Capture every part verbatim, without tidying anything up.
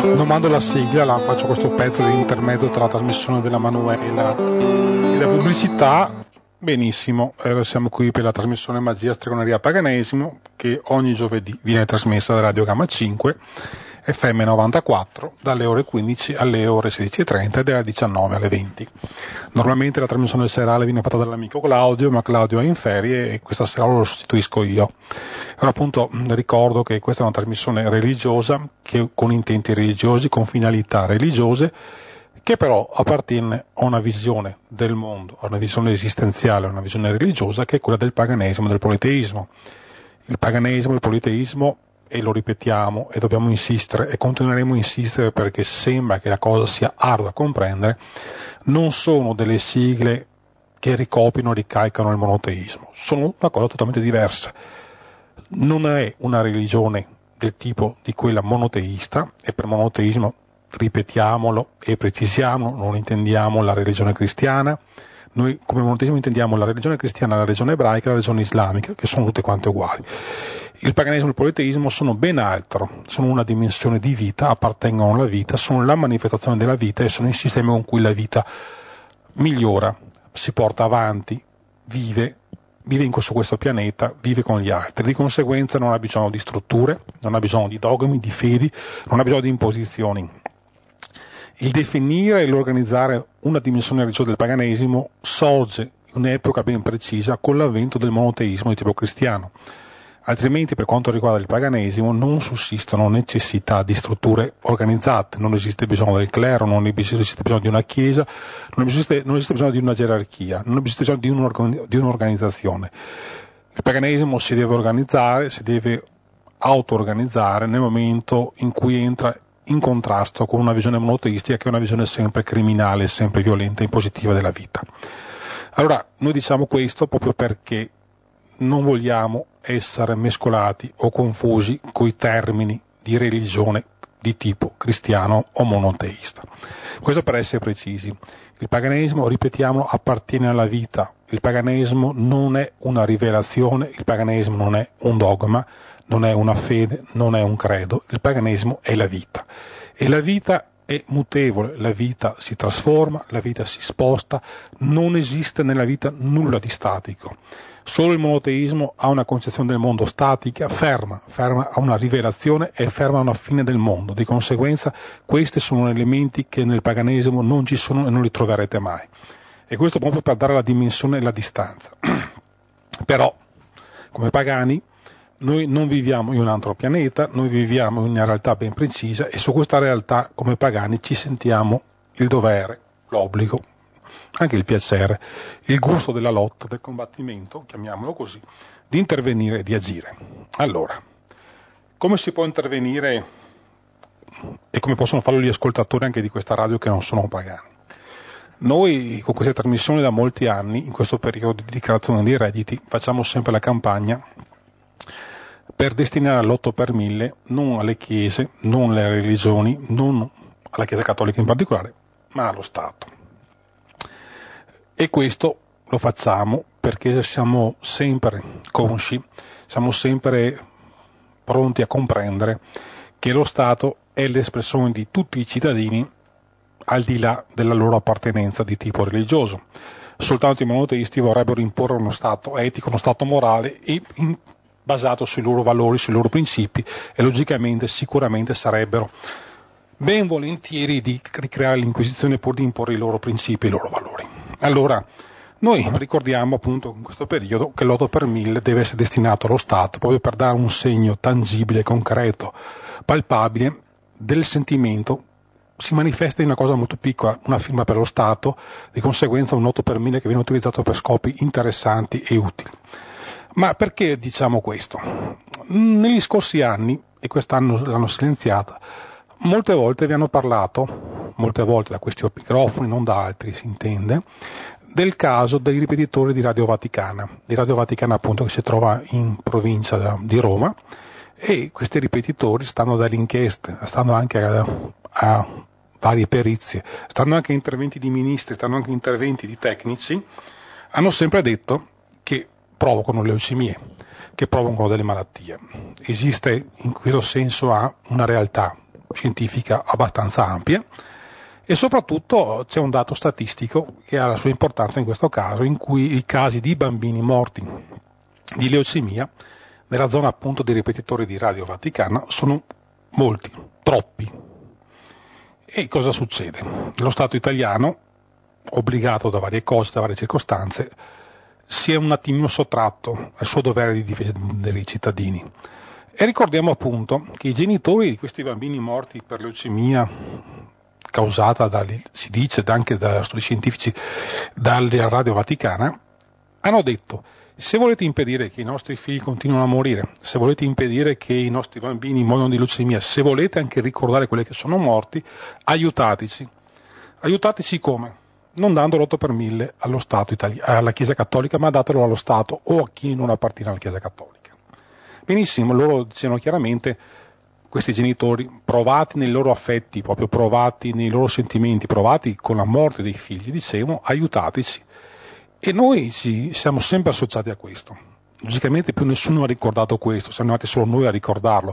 Non mando la sigla, la faccio questo pezzo di intermezzo tra la trasmissione della Manuela e la pubblicità. Benissimo, eh, siamo qui per la trasmissione Magia, Stregoneria, Paganesimo, che ogni giovedì viene trasmessa da Radio Gamma cinque, F M novantaquattro, dalle ore quindici alle ore sedici e trenta e dalle diciannove alle venti. Normalmente la trasmissione serale viene fatta dall'amico Claudio, ma Claudio è in ferie e questa sera lo sostituisco io. Ora appunto ricordo che questa è una trasmissione religiosa, che con intenti religiosi, con finalità religiose, che però appartiene a una visione del mondo, a una visione esistenziale, a una visione religiosa, che è quella del paganesimo e del politeismo. Il paganesimo e il politeismo, e lo ripetiamo, e dobbiamo insistere, e continueremo a insistere perché sembra che la cosa sia ardua a comprendere, non sono delle sigle che ricopiano e ricalcano il monoteismo, sono una cosa totalmente diversa. Non è una religione del tipo di quella monoteista, e per monoteismo, ripetiamolo e precisiamo, non intendiamo la religione cristiana. Noi come monoteismo intendiamo la religione cristiana, la religione ebraica e la religione islamica, che sono tutte quante uguali. Il paganesimo e il politeismo sono ben altro, sono una dimensione di vita, appartengono alla vita, sono la manifestazione della vita e sono il sistema con cui la vita migliora, si porta avanti, vive, vive in questo, questo pianeta, vive con gli altri. Di conseguenza non ha bisogno di strutture, non ha bisogno di dogmi, di fedi, non ha bisogno di imposizioni. Il definire e l'organizzare una dimensione religiosa del paganesimo sorge in un'epoca ben precisa con l'avvento del monoteismo di tipo cristiano. Altrimenti, per quanto riguarda il paganesimo, non sussistono necessità di strutture organizzate, non esiste bisogno del clero, non esiste bisogno di una chiesa, non esiste, non esiste bisogno di una gerarchia, non esiste bisogno di, un'organ- di un'organizzazione. Il paganesimo si deve organizzare, si deve auto-organizzare nel momento in cui entra in contrasto con una visione monoteistica che è una visione sempre criminale, sempre violenta e impositiva della vita. Allora, noi diciamo questo proprio perché non vogliamo essere mescolati o confusi coi termini di religione di tipo cristiano o monoteista. Questo per essere precisi. Il paganesimo, ripetiamo, appartiene alla vita. Il paganesimo non è una rivelazione, il paganesimo non è un dogma, non è una fede, non è un credo. Il paganesimo è la vita. E la vita è mutevole, la vita si trasforma, la vita si sposta, non esiste nella vita nulla di statico. Solo il monoteismo ha una concezione del mondo statica, ferma, ferma a una rivelazione e ferma a una fine del mondo. Di conseguenza questi sono elementi che nel paganesimo non ci sono e non li troverete mai. E questo proprio per dare la dimensione e la distanza. Però, come pagani, noi non viviamo in un altro pianeta, noi viviamo in una realtà ben precisa e su questa realtà, come pagani, ci sentiamo il dovere, l'obbligo, anche il piacere, il gusto della lotta, del combattimento, chiamiamolo così, di intervenire e di agire. Allora, come si può intervenire e come possono farlo gli ascoltatori anche di questa radio che non sono pagani? Noi con queste trasmissioni da molti anni, in questo periodo di dichiarazione dei redditi, facciamo sempre la campagna per destinare all'otto per mille non alle chiese, non alle religioni, non alla Chiesa Cattolica in particolare, ma allo Stato. E questo lo facciamo perché siamo sempre consci, siamo sempre pronti a comprendere che lo Stato è l'espressione di tutti i cittadini al di là della loro appartenenza di tipo religioso. Soltanto i monoteisti vorrebbero imporre uno Stato etico, uno Stato morale e in, basato sui loro valori, sui loro principi e logicamente sicuramente sarebbero ben volentieri di ricreare l'Inquisizione pur di imporre i loro principi e i loro valori. Allora, noi ricordiamo appunto in questo periodo che l'otto per mille deve essere destinato allo Stato proprio per dare un segno tangibile, concreto, palpabile del sentimento. Si manifesta in una cosa molto piccola, una firma per lo Stato, di conseguenza un otto per mille che viene utilizzato per scopi interessanti e utili. Ma perché diciamo questo? Negli scorsi anni, e quest'anno l'hanno silenziata, molte volte vi hanno parlato, molte volte da questi microfoni, non da altri si intende, del caso dei ripetitori di Radio Vaticana, di Radio Vaticana appunto che si trova in provincia di Roma, e questi ripetitori stanno dalle inchieste, stanno anche a, a varie perizie, stanno anche a interventi di ministri, stanno anche a interventi di tecnici, hanno sempre detto che provocano leucemie, che provocano delle malattie. Esiste in questo senso una realtà scientifica abbastanza ampia, e soprattutto c'è un dato statistico che ha la sua importanza in questo caso, in cui i casi di bambini morti di leucemia nella zona appunto dei ripetitori di Radio Vaticana sono molti, troppi. E cosa succede? Lo Stato italiano, obbligato da varie cose, da varie circostanze, si è un attimino sottratto al suo dovere di difesa dei cittadini. E ricordiamo appunto che i genitori di questi bambini morti per leucemia causata, dalle, si dice anche da studi scientifici, dalla Radio Vaticana, hanno detto: se volete impedire che i nostri figli continuino a morire, se volete impedire che i nostri bambini muoiano di leucemia, se volete anche ricordare quelli che sono morti, aiutateci. Aiutateci come? Non dando l'otto per mille allo Stato itali- alla Chiesa Cattolica, ma datelo allo Stato o a chi non appartiene alla Chiesa Cattolica. Benissimo, loro dicevano chiaramente, questi genitori, provati nei loro affetti, proprio provati nei loro sentimenti, provati con la morte dei figli, dicevano aiutateci. E noi ci siamo sempre associati a questo. Logicamente più nessuno ha ricordato questo, siamo arrivati solo noi a ricordarlo.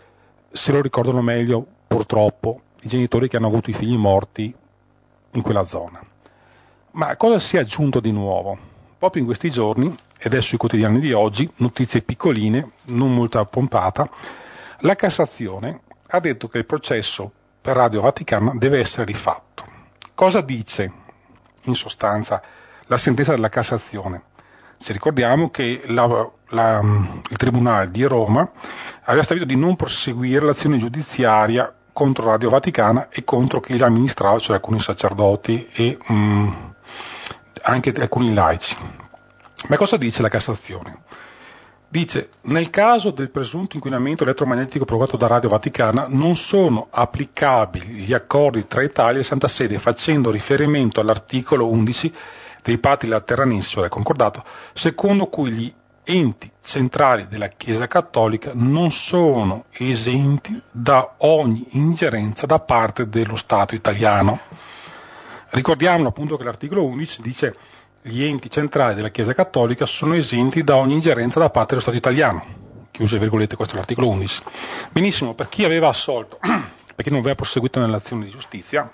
Se lo ricordano meglio, purtroppo, i genitori che hanno avuto i figli morti in quella zona. Ma cosa si è aggiunto di nuovo? Proprio in questi giorni, ed è sui quotidiani di oggi, notizie piccoline, non molto pompata, la Cassazione ha detto che il processo per Radio Vaticana deve essere rifatto. Cosa dice, in sostanza, la sentenza della Cassazione? Se ricordiamo che la, la, il Tribunale di Roma aveva stabilito di non proseguire l'azione giudiziaria contro Radio Vaticana e contro chi la amministrava, cioè alcuni sacerdoti e um, anche alcuni laici. Ma cosa dice la Cassazione? Dice: nel caso del presunto inquinamento elettromagnetico provocato da Radio Vaticana non sono applicabili gli accordi tra Italia e Santa Sede, facendo riferimento all'articolo undici dei patti lateranensi, cioè del concordato, secondo cui gli enti centrali della Chiesa Cattolica non sono esenti da ogni ingerenza da parte dello Stato italiano. Ricordiamo appunto che l'articolo undici dice: gli enti centrali della Chiesa Cattolica sono esenti da ogni ingerenza da parte dello Stato italiano. Chiuse virgolette, questo è l'articolo undici. Benissimo, per chi aveva assolto, per chi non aveva proseguito nell'azione di giustizia,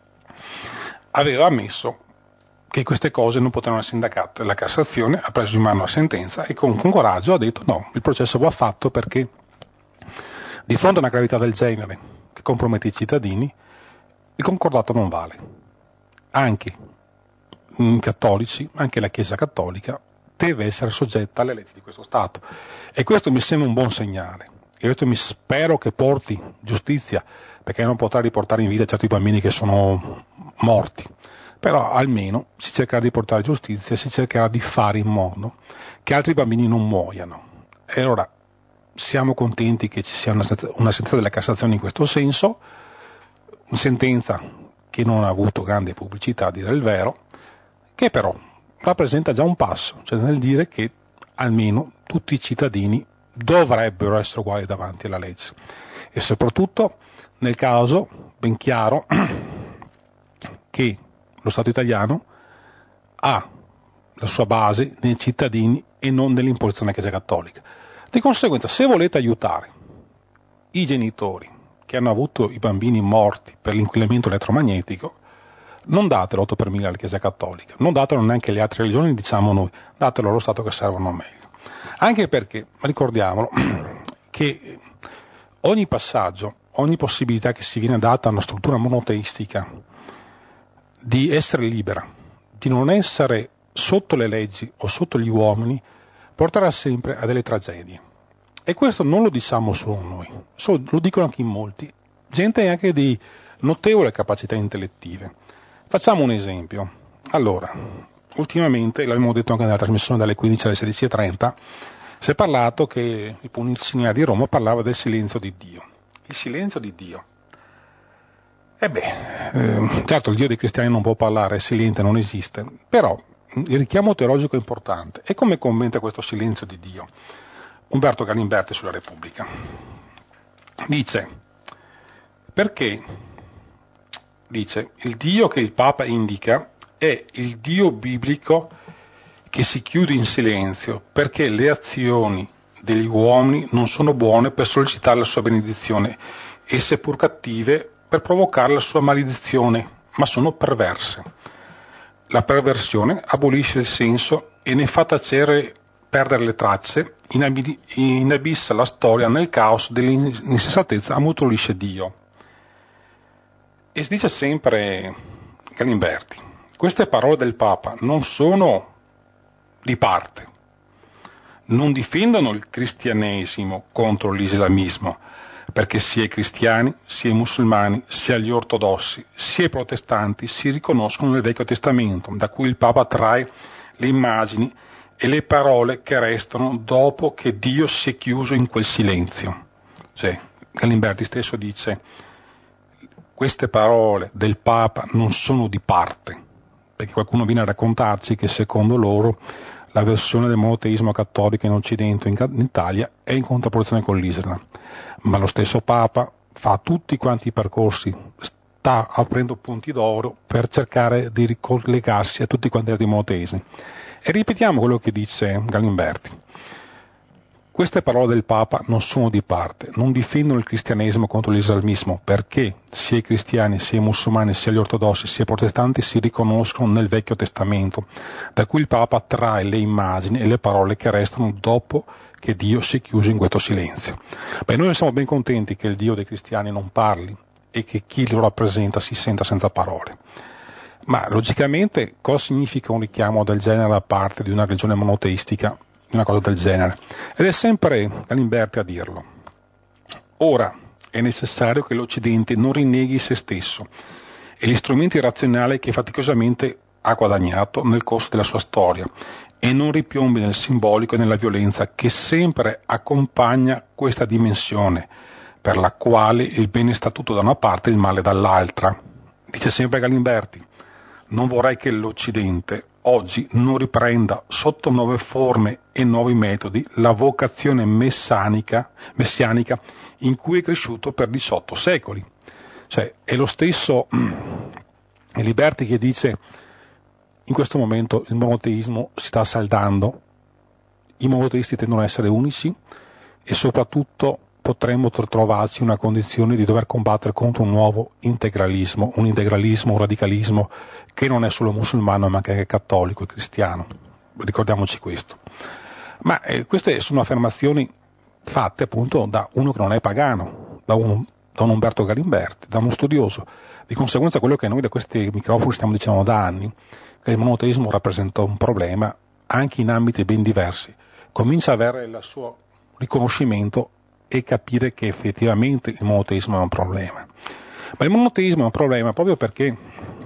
aveva ammesso che queste cose non potevano essere indagate. La Cassazione ha preso in mano la sentenza e con, con coraggio ha detto: no, il processo va fatto perché di fronte a una gravità del genere che compromette i cittadini, il concordato non vale. Anche i cattolici, anche la Chiesa Cattolica deve essere soggetta alle leggi di questo Stato, e questo mi sembra un buon segnale, e questo mi spero che porti giustizia, perché non potrà riportare in vita certi bambini che sono morti, però almeno si cercherà di portare giustizia e si cercherà di fare in modo che altri bambini non muoiano. E allora siamo contenti che ci sia una, una sentenza della Cassazione in questo senso, una sentenza che non ha avuto grande pubblicità, a dire il vero, che però rappresenta già un passo, cioè nel dire che almeno tutti i cittadini dovrebbero essere uguali davanti alla legge, e soprattutto nel caso ben chiaro che lo Stato italiano ha la sua base nei cittadini e non nell'imposizione della Chiesa Cattolica. Di conseguenza, se volete aiutare i genitori che hanno avuto i bambini morti per l'inquinamento elettromagnetico, non datelo otto per mille alla Chiesa Cattolica, non datelo neanche alle altre religioni, diciamo noi, datelo allo Stato che servono meglio. Anche perché, ricordiamolo, che ogni passaggio, ogni possibilità che si viene data a una struttura monoteistica di essere libera, di non essere sotto le leggi o sotto gli uomini, porterà sempre a delle tragedie. E questo non lo diciamo solo noi, lo dicono anche in molti, gente anche di notevole capacità intellettive. Facciamo un esempio. Allora, ultimamente, l'abbiamo detto anche nella trasmissione dalle quindici alle sedici e trenta, si è parlato che il Puniciniano di Roma parlava del silenzio di Dio. Il silenzio di Dio. E beh, eh, certo il Dio dei cristiani non può parlare, è silente, non esiste, però il richiamo teologico è importante. E come commenta questo silenzio di Dio Umberto Galimberti sulla Repubblica? Dice: perché, dice, il Dio che il Papa indica è il Dio biblico che si chiude in silenzio perché le azioni degli uomini non sono buone per sollecitare la sua benedizione. e seppur cattive, per provocare la sua maledizione, ma sono perverse. La perversione abolisce il senso e ne fa tacere, perdere le tracce, inabissa la storia nel caos dell'insensatezza, ammutolisce Dio. E si dice sempre Galimberti, queste parole del Papa non sono di parte, non difendono il cristianesimo contro l'islamismo, perché sia i cristiani, sia i musulmani, sia gli ortodossi, sia i protestanti si riconoscono nel Vecchio Testamento, da cui il Papa trae le immagini e le parole che restano dopo che Dio si è chiuso in quel silenzio. Cioè, Galimberti stesso dice, queste parole del Papa non sono di parte, perché qualcuno viene a raccontarci che secondo loro la versione del monoteismo cattolico in Occidente, in Italia, è in contrapposizione con l'Islam. Ma lo stesso Papa fa tutti quanti i percorsi, sta aprendo punti d'oro per cercare di ricollegarsi a tutti quanti i monoteismi. E ripetiamo quello che dice Galimberti. Queste parole del Papa non sono di parte, non difendono il cristianesimo contro l'islamismo, perché sia i cristiani, sia i musulmani, sia gli ortodossi, sia i protestanti si riconoscono nel Vecchio Testamento, da cui il Papa trae le immagini e le parole che restano dopo che Dio si è chiuso in questo silenzio. Beh, noi siamo ben contenti che il Dio dei cristiani non parli e che chi lo rappresenta si senta senza parole. Ma logicamente cosa significa un richiamo del genere da parte di una religione monoteistica, di una cosa del genere? Ed è sempre Galimberti a dirlo. Ora è necessario che l'Occidente non rinneghi se stesso e gli strumenti razionali che faticosamente ha guadagnato nel corso della sua storia e non ripiombi nel simbolico e nella violenza che sempre accompagna questa dimensione, per la quale il bene sta tutto da una parte e il male dall'altra. Dice sempre Galimberti, non vorrei che l'Occidente oggi non riprenda sotto nuove forme e nuovi metodi la vocazione messanica, messianica in cui è cresciuto per diciotto secoli. Cioè, è lo stesso Liberti che dice in questo momento il monoteismo si sta saldando, i monoteisti tendono a essere unici e soprattutto potremmo trovarci in una condizione di dover combattere contro un nuovo integralismo, un integralismo, un radicalismo che non è solo musulmano ma che è cattolico e cristiano. Ricordiamoci questo. Ma eh, queste sono affermazioni fatte appunto da uno che non è pagano, da, uno, da un Umberto Galimberti, da uno studioso. Di conseguenza quello che noi da questi microfoni stiamo dicendo da anni, che il monoteismo rappresenta un problema anche in ambiti ben diversi, comincia ad avere il suo riconoscimento e capire che effettivamente il monoteismo è un problema. Ma il monoteismo è un problema proprio perché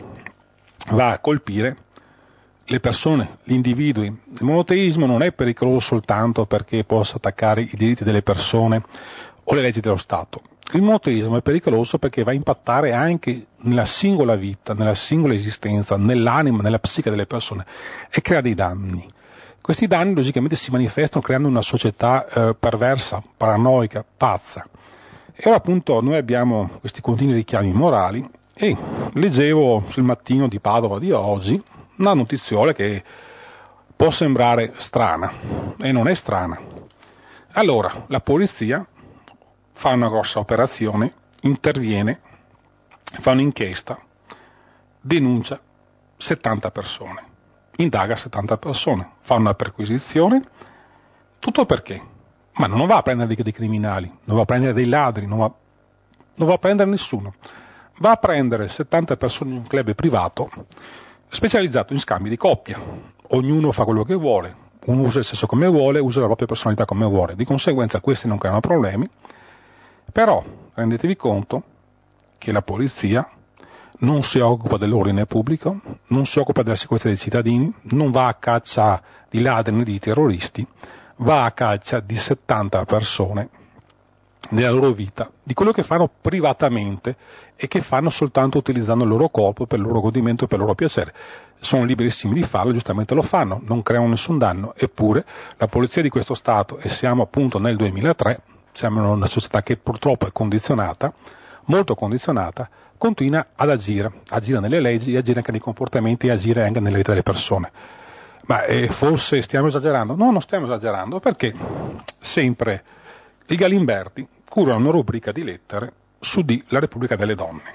va a colpire le persone, gli individui. Il monoteismo non è pericoloso soltanto perché possa attaccare i diritti delle persone o le leggi dello Stato. Il monoteismo è pericoloso perché va a impattare anche nella singola vita, nella singola esistenza, nell'anima, nella psiche delle persone e crea dei danni. Questi danni logicamente si manifestano creando una società eh, perversa, paranoica, pazza. E ora appunto noi abbiamo questi continui richiami morali e leggevo sul Mattino di Padova di oggi una notiziola che può sembrare strana e non è strana. Allora, la polizia fa una grossa operazione, interviene, fa un'inchiesta, denuncia settanta persone, indaga settanta persone, fa una perquisizione, tutto perché? Ma non va a prendere dei, dei criminali, non va a prendere dei ladri, non va, non va a prendere nessuno, va a prendere settanta persone in un club privato specializzato in scambi di coppia. Ognuno fa quello che vuole, uno usa il sesso come vuole, usa la propria personalità come vuole, di conseguenza questi non creano problemi. Però rendetevi conto che la polizia non si occupa dell'ordine pubblico, non si occupa della sicurezza dei cittadini, non va a caccia di ladri né di terroristi, va a caccia di settanta persone nella loro vita, di quello che fanno privatamente e che fanno soltanto utilizzando il loro corpo per il loro godimento e per il loro piacere. Sono liberissimi di farlo, giustamente lo fanno, non creano nessun danno, eppure la polizia di questo Stato, e siamo appunto nel duemilatré, siamo in una società che purtroppo è condizionata, molto condizionata, continua ad agire, agire nelle leggi, agire anche nei comportamenti e agire anche nella vita delle persone. Ma eh, forse stiamo esagerando? No, non stiamo esagerando, perché sempre il Galimberti cura una rubrica di lettere su di La Repubblica delle Donne.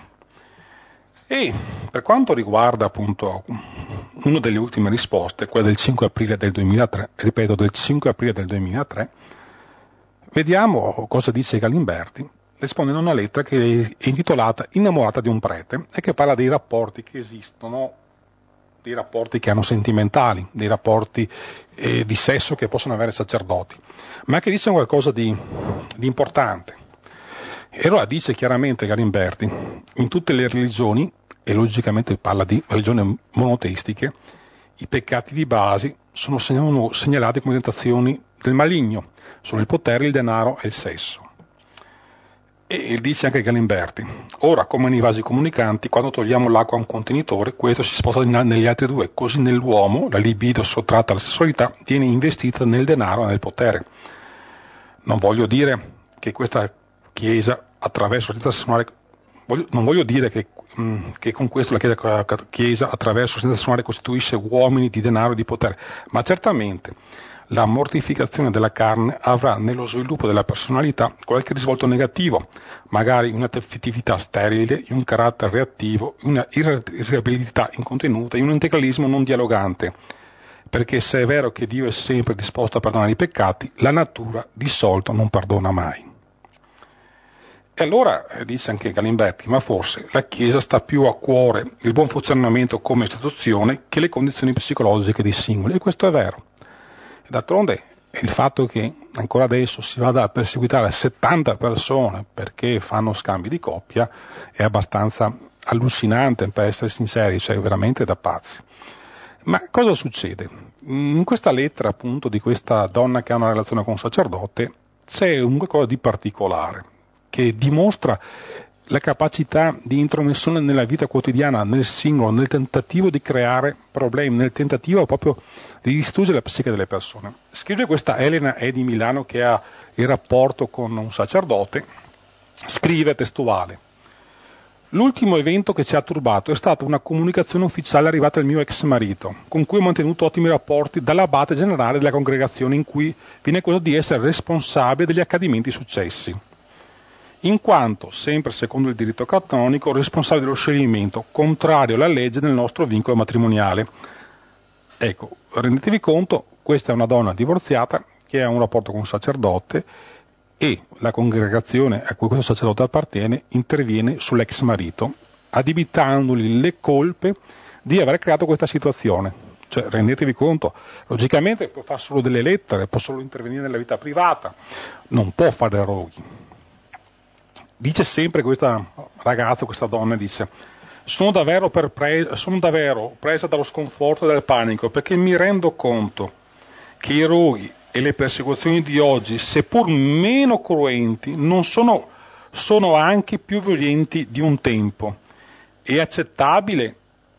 E per quanto riguarda appunto una delle ultime risposte, quella del cinque aprile del duemilatré, ripeto del cinque aprile del duemilatré, vediamo cosa dice Galimberti, rispondendo a una lettera che è intitolata Innamorata di un prete e che parla dei rapporti che esistono, dei rapporti che hanno sentimentali, dei rapporti eh, di sesso che possono avere sacerdoti, ma che dicono qualcosa di, di importante. E allora dice chiaramente Galimberti, in tutte le religioni, e logicamente parla di religioni monoteistiche, i peccati di base sono segnalati come tentazioni del maligno, sono il potere, il denaro e il sesso. E dice anche Galimberti, ora come nei vasi comunicanti, quando togliamo l'acqua a un contenitore, questo si sposta negli altri due, così nell'uomo la libido sottratta alla sessualità viene investita nel denaro e nel potere. Non voglio dire che questa Chiesa attraverso la sessuale, voglio, non voglio dire che, mh, che con questo la Chiesa, chiesa attraverso la sessuale costituisce uomini di denaro e di potere, ma certamente la mortificazione della carne avrà nello sviluppo della personalità qualche risvolto negativo, magari una affettività sterile, un carattere reattivo, una irritabilità incontenuta, un integralismo non dialogante. Perché se è vero che Dio è sempre disposto a perdonare i peccati, la natura di solito non perdona mai. E allora, dice anche Galimberti, ma forse la Chiesa sta più a cuore il buon funzionamento come istituzione che le condizioni psicologiche dei singoli, e questo è vero. D'altronde il fatto che ancora adesso si vada a perseguitare settanta persone perché fanno scambi di coppia è abbastanza allucinante, per essere sinceri, cioè veramente da pazzi. Ma cosa succede? In questa lettera appunto di questa donna che ha una relazione con un sacerdote c'è un qualcosa di particolare che dimostra la capacità di intromissione nella vita quotidiana, nel singolo, nel tentativo di creare problemi, nel tentativo proprio di distruggere la psiche delle persone. Scrive questa Elena E di Milano che ha il rapporto con un sacerdote, scrive testuale: l'ultimo evento che ci ha turbato è stata una comunicazione ufficiale arrivata al mio ex marito, con cui ho mantenuto ottimi rapporti dall'abate generale della congregazione in cui viene accusato di essere responsabile degli accadimenti successi, in quanto, sempre secondo il diritto canonico, responsabile dello scioglimento, contrario alla legge del nostro vincolo matrimoniale. Ecco, rendetevi conto, questa è una donna divorziata che ha un rapporto con un sacerdote e la congregazione a cui questo sacerdote appartiene interviene sull'ex marito, addebitandogli le colpe di aver creato questa situazione. Cioè, rendetevi conto, logicamente può fare solo delle lettere, può solo intervenire nella vita privata, non può fare roghi. Dice sempre questa ragazza, questa donna, dice: sono davvero, perpre- sono davvero presa dallo sconforto e dal panico, perché mi rendo conto che i roghi e le persecuzioni di oggi, seppur meno cruenti, non sono, sono anche più violenti di un tempo. È accettabile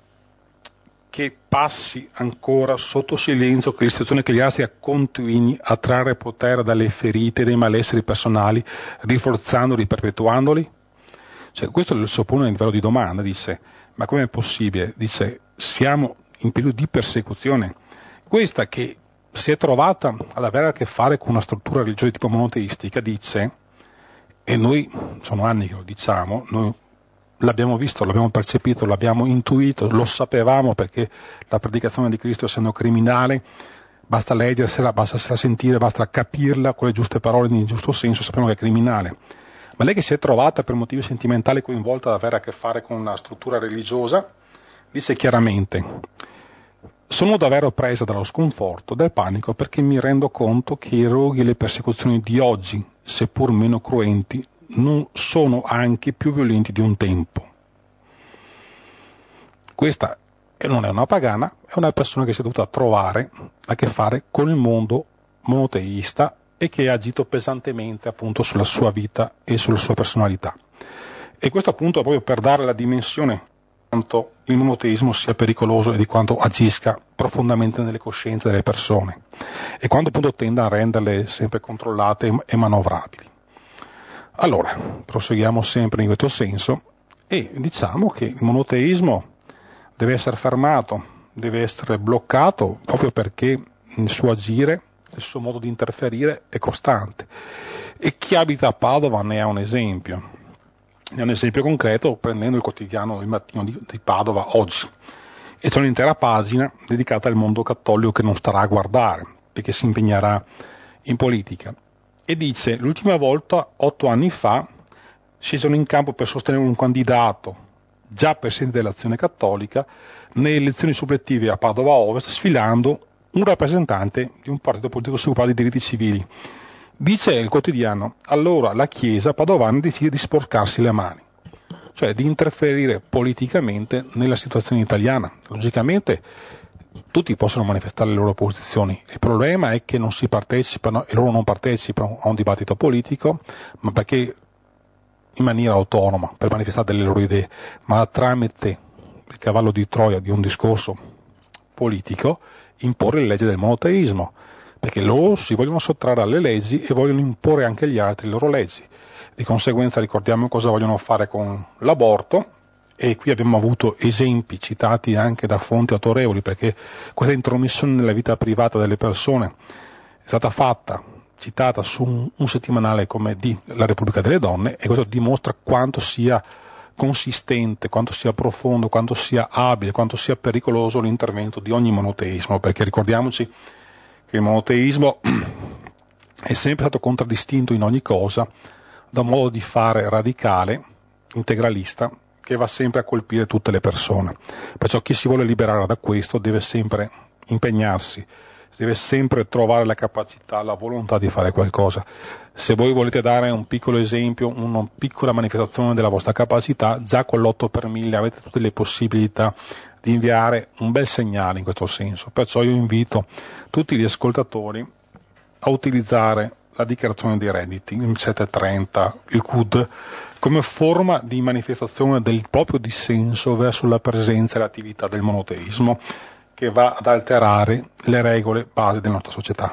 che passi ancora sotto silenzio che l'istituzione ecclesiastica continui a trarre potere dalle ferite e dai malesseri personali, rinforzandoli e perpetuandoli? Cioè, questo lo suppone a livello di domanda, dice, ma com'è possibile? Dice, siamo in periodo di persecuzione. Questa che si è trovata ad avere a che fare con una struttura religiosa di tipo monoteistica, dice, e noi, sono anni che lo diciamo, noi l'abbiamo visto, l'abbiamo percepito, l'abbiamo intuito, lo sapevamo perché la predicazione di Cristo, essendo criminale, basta leggersela, basta sentire, basta capirla con le giuste parole in giusto senso, sappiamo che è criminale. Ma lei che si è trovata per motivi sentimentali coinvolta ad avere a che fare con una struttura religiosa, dice chiaramente: sono davvero presa dallo sconforto, dal panico, perché mi rendo conto che i roghi e le persecuzioni di oggi, seppur meno cruenti, non sono anche più violenti di un tempo. Questa non è una pagana, è una persona che si è dovuta trovare a che fare con il mondo monoteista e che ha agito pesantemente appunto sulla sua vita e sulla sua personalità. E questo appunto è proprio per dare la dimensione di quanto il monoteismo sia pericoloso e di quanto agisca profondamente nelle coscienze delle persone e quanto appunto tenda a renderle sempre controllate e manovrabili. Allora, proseguiamo sempre in questo senso e diciamo che il monoteismo deve essere fermato, deve essere bloccato proprio perché il suo agire, il suo modo di interferire è costante. E chi abita a Padova ne ha un esempio. È un esempio concreto prendendo il quotidiano Il Mattino di, di Padova oggi, e c'è un'intera pagina dedicata al mondo cattolico che non starà a guardare perché si impegnerà in politica, e dice: l'ultima volta, otto anni fa, scisero in campo per sostenere un candidato già presidente dell'Azione Cattolica nelle elezioni suppletive a Padova Ovest, sfilando un rappresentante di un partito politico che si occupa di diritti civili. Dice il quotidiano: allora la Chiesa padovana decide di sporcarsi le mani, cioè di interferire politicamente nella situazione italiana. Logicamente tutti possono manifestare le loro posizioni, il problema è che non si partecipano, e loro non partecipano a un dibattito politico, ma perché in maniera autonoma, per manifestare delle loro idee, ma tramite il cavallo di Troia di un discorso politico, imporre le leggi del monoteismo, perché loro si vogliono sottrarre alle leggi e vogliono imporre anche agli altri le loro leggi. Di conseguenza ricordiamo cosa vogliono fare con l'aborto, e qui abbiamo avuto esempi citati anche da fonti autorevoli, perché questa intromissione nella vita privata delle persone è stata fatta, citata su un, un settimanale come di La Repubblica delle Donne, e questo dimostra quanto sia consistente, quanto sia profondo, quanto sia abile, quanto sia pericoloso l'intervento di ogni monoteismo, perché ricordiamoci che il monoteismo è sempre stato contraddistinto in ogni cosa da un modo di fare radicale, integralista, che va sempre a colpire tutte le persone. Perciò chi si vuole liberare da questo deve sempre impegnarsi, deve sempre trovare la capacità, la volontà di fare qualcosa. Se voi volete dare un piccolo esempio, una piccola manifestazione della vostra capacità, già con l'otto per mille avete tutte le possibilità di inviare un bel segnale in questo senso. Perciò io invito tutti gli ascoltatori a utilizzare la dichiarazione dei redditi, il settecentotrenta, il C U D, come forma di manifestazione del proprio dissenso verso la presenza e l'attività del monoteismo, che va ad alterare le regole base della nostra società.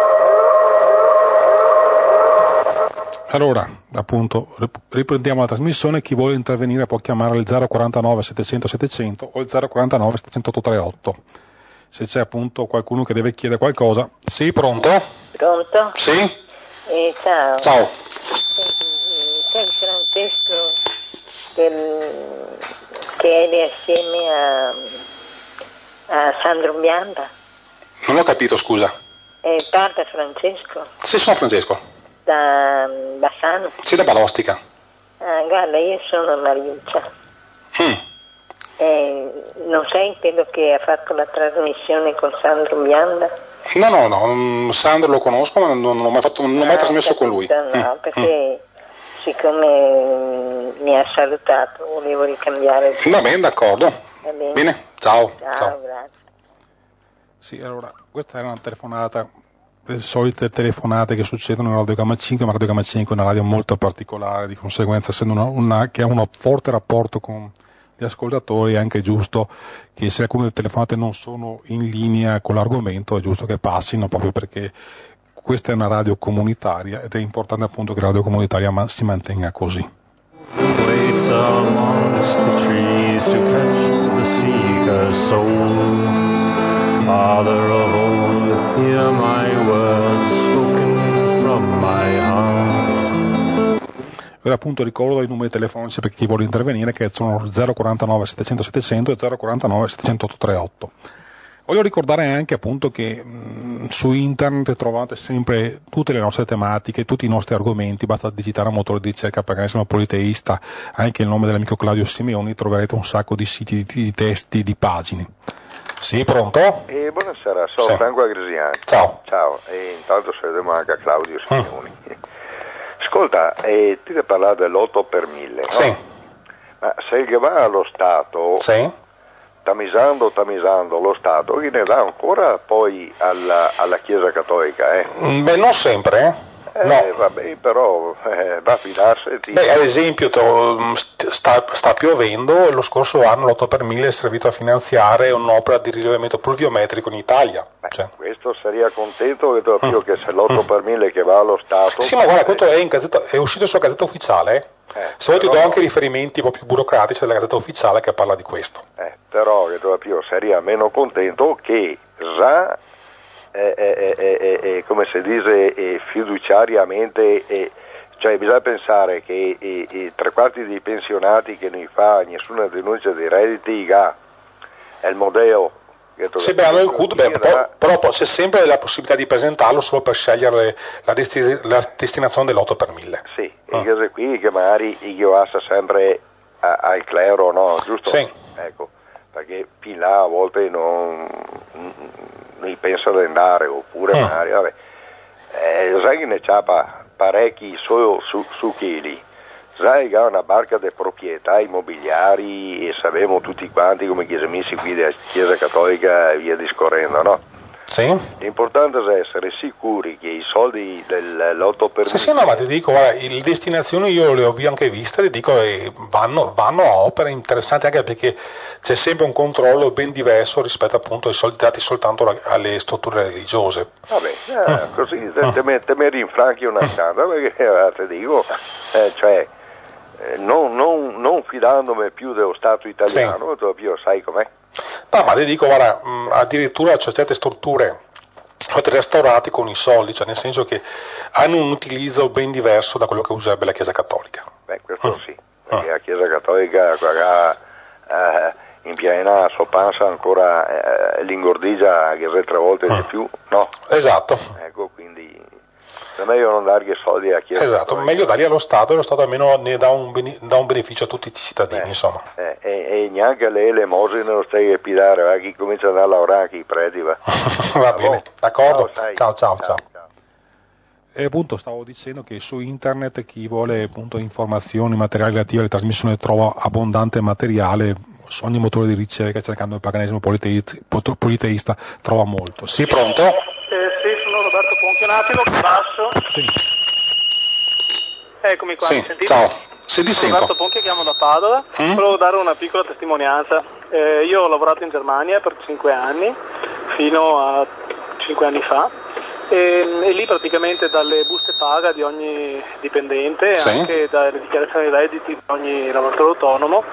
Allora, appunto, riprendiamo la trasmissione. Chi vuole intervenire può chiamare il zero quarantanove settecento settecento o il zero quarantanove settecento ottocentotrentotto. Se c'è appunto qualcuno che deve chiedere qualcosa. Sì, pronto? Pronto? Sì? Eh, ciao. Ciao. Sei Francesco del, che eri assieme a, a Sandro Bianda? Non ho capito, scusa. Eh, parla Francesco? Sì, sono Francesco. Da Bassano? Sì, da Balostica. Ah, guarda, io sono Mariuccia. Mm. Eh, non sai quello che ha fatto la trasmissione con Sandro Bianda? No, no, no, Sandro lo conosco, ma non, non ho mai, fatto, non ho mai ah, trasmesso capito, con lui. No, mm. perché mm. siccome mi ha salutato volevo ricambiare. Va bene, d'accordo. Va bene. Bene, ciao. Ciao, ciao. Grazie. Sì, allora, questa era una telefonata, le solite telefonate che succedono in Radio Gamma cinque, ma Radio Gamma cinque è una radio molto particolare, di conseguenza, essendo una, una che ha un forte rapporto con gli ascoltatori, è anche giusto che se alcune telefonate non sono in linea con l'argomento è giusto che passino, proprio perché questa è una radio comunitaria ed è importante appunto che la radio comunitaria ma si mantenga così. Waits amongst the trees to catch the seeker's soul. Father of all, hear my words spoken from my heart. Ora appunto ricordo i numeri telefonici per chi vuole intervenire, che sono zero quarantanove settecento settecento e zero quarantanove settecento ottocentotrentotto. Voglio ricordare anche appunto che mh, su internet trovate sempre tutte le nostre tematiche, tutti i nostri argomenti, basta digitare a motore di ricerca Paganesimo Politeista, anche il nome dell'amico Claudio Simeoni, troverete un sacco di siti, di, di testi, di pagine. Sì, pronto? Eh, buonasera, sono sì. Franco Agresiani. Ciao. Ciao, e intanto salutiamo anche a Claudio Simeoni. Mm. Ascolta, eh, ti devo parlare dell'otto per mille, no? Sì. Ma se il che va allo Stato, sì. tamisando, tamisando lo Stato, chi ne dà ancora poi alla, alla Chiesa Cattolica, eh? Beh, non sempre, eh? Eh, no. Vabbè, però eh, va a fidarsi. Ti... Beh, ad esempio, sta, sta piovendo, lo scorso anno l'otto per mille è servito a finanziare un'opera di rilevamento pluviometrico in Italia. Beh, cioè. Questo sarebbe contento che, mm. che se l'otto per mille che va allo Stato... Sì, ma guarda, questo è, in gazzetta, è uscito sulla Gazzetta Ufficiale, eh? Eh, se vuoi ti do anche riferimenti un po' più burocratici della Gazzetta Ufficiale che parla di questo. Eh, però che più sarebbe meno contento che già... Eh, eh, eh, eh, come si dice eh, fiduciariamente eh, Cioè bisogna pensare che i, i tre quarti dei pensionati che non fa nessuna denuncia dei redditi ha, è il modello. Sì, beh, il C U D, beh, però, però c'è sempre la possibilità di presentarlo solo per scegliere la, desti- la destinazione dell'otto per mille. Sì, ah. e cose qui che magari io assa sempre a, al clero, no, giusto? Sì. Ecco, perché fin là a volte non, non pensa di andare, oppure mm. magari, vabbè, eh, sai che ne c'ha parecchi su, su, su chili. Sai che ha una barca di proprietà immobiliari e sappiamo tutti quanti come chiesa messi qui della Chiesa Cattolica e via discorrendo, no? Sì. L'importante è essere sicuri che i soldi dell'otto per mille... Sì, sì, no, ma ti dico, guarda, le destinazioni io le ho anche viste, ti dico, eh, vanno, vanno a opere interessanti anche perché c'è sempre un controllo ben diverso rispetto appunto ai soldi dati soltanto alle strutture religiose. Vabbè, eh, mm. così te, te, me, te mi rinfranchi una scanda, perché eh, ti dico, eh, cioè... Eh, non, non, non fidandomi più dello Stato italiano, sì. Più sai com'è? No, ma ti dico, guarda, mh, addirittura c'è certe strutture state restaurate con i soldi, cioè nel senso che hanno un utilizzo ben diverso da quello che userebbe la Chiesa Cattolica. Beh, questo sì, perché la Chiesa Cattolica qua, eh, in piena soppanza ancora eh, l'ingordigia che tre volte mm. di più, no? Esatto. Ecco, quindi... è meglio non dargli soldi a Chiesa. Esatto, meglio darli allo Stato e lo Stato almeno ne dà un, bene, dà un beneficio a tutti i cittadini, eh, insomma. Eh, e, e neanche le elemosine non stai a pidare, va, chi comincia ad andare a lavorare, chi predi, va. Va bene, d'accordo, ciao ciao ciao. ciao. ciao. E appunto stavo dicendo che su internet chi vuole appunto informazioni, materiali relativi alle trasmissioni trova abbondante materiale, su ogni motore di ricerca cercando il paganesimo politeista, politeista trova molto. Sì, pronto? Eh, sì, sono Roberto Ponchi, un attimo, che passo. Sì. Eccomi qua, sì, mi sentite? Ciao, sì, ti sono sento. Roberto Ponchi, chiamo da Padova. Mm? Volevo dare una piccola testimonianza. Eh, io ho lavorato in Germania per cinque anni, fino a cinque anni fa, e, e lì praticamente dalle buste paga di ogni dipendente, sì. anche dalle dichiarazioni dei redditi di ogni lavoratore autonomo,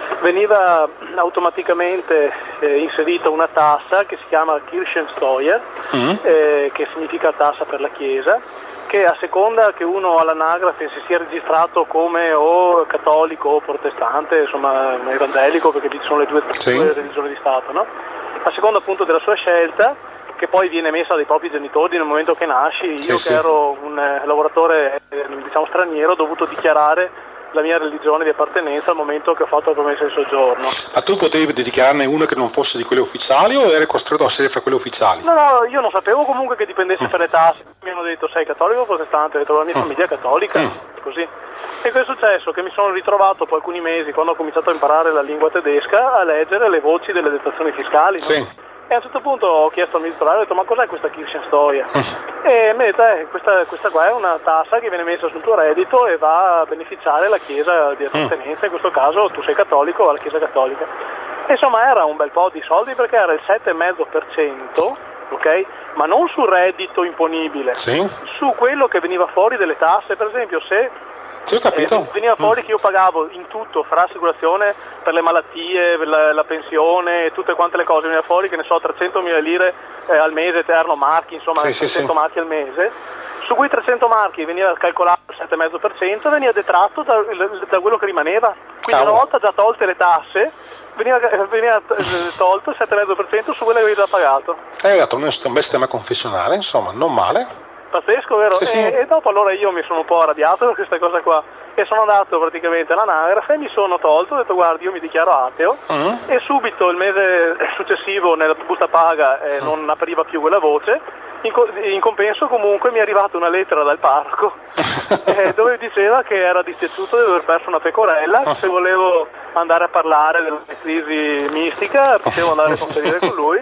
veniva automaticamente eh, inserita una tassa che si chiama Kirchensteuer, mm. eh, che significa tassa per la Chiesa, che a seconda che uno all'anagrafe si sia registrato come o cattolico o protestante, insomma evangelico, perché ci sono le due, sì. due religioni di Stato, no? A seconda appunto della sua scelta, che poi viene messa dai propri genitori nel momento che nasci, io sì, che sì. ero un eh, lavoratore eh, diciamo straniero, ho dovuto dichiarare la mia religione di appartenenza al momento che ho fatto la promessa di soggiorno. Ma tu potevi dichiararne una che non fosse di quelle ufficiali o eri costretto a sedere fra quelle ufficiali? No, no, io non sapevo comunque che dipendesse mm. per le tasse. Mi hanno detto sei cattolico o protestante? Ho detto la mia mm. famiglia è cattolica, mm. così. E cosa è successo? Che mi sono ritrovato dopo alcuni mesi, quando ho cominciato a imparare la lingua tedesca, a leggere le voci delle detrazioni fiscali, no? Sì. E a un certo punto ho chiesto al ministro, ho detto ma cos'è questa Kirchensteuer? Mm. E mi ha detto eh, questa, questa qua è una tassa che viene messa sul tuo reddito e va a beneficiare la Chiesa di appartenenza, mm. in questo caso tu sei cattolico o la Chiesa cattolica. E insomma era un bel po' di soldi perché era il sette virgola cinque per cento, ok? Ma non sul reddito imponibile, sì. su quello che veniva fuori delle tasse, per esempio se... Sì, ho capito. Eh, veniva fuori mm. che io pagavo in tutto, fra assicurazione per le malattie, per la, la pensione, tutte quante le cose, veniva fuori che ne so trecentomila lire eh, al mese, eterno marchi, insomma sì, trecento sì, marchi sì. al mese. Su quei trecento marchi veniva calcolato il sette virgola cinque per cento, veniva detratto da, da quello che rimaneva. Quindi Cavolo. Una volta già tolte le tasse, veniva, veniva tolto il sette virgola cinque per cento su quello che avevi già pagato. Hai dato un bel sistema confessionale, insomma, non male. Pazzesco, vero? Sì, sì. E, e dopo allora io mi sono un po' arrabbiato per questa cosa qua e sono andato praticamente all'anagrafe e mi sono tolto, ho detto guardi io mi dichiaro ateo uh-huh. e subito il mese successivo nella busta paga eh, uh-huh. non appariva più quella voce, in, co- in compenso comunque mi è arrivata una lettera dal parroco eh, dove diceva che era dispiaciuto di aver perso una pecorella, uh-huh. se volevo andare a parlare della crisi mistica potevo andare a conferire con lui.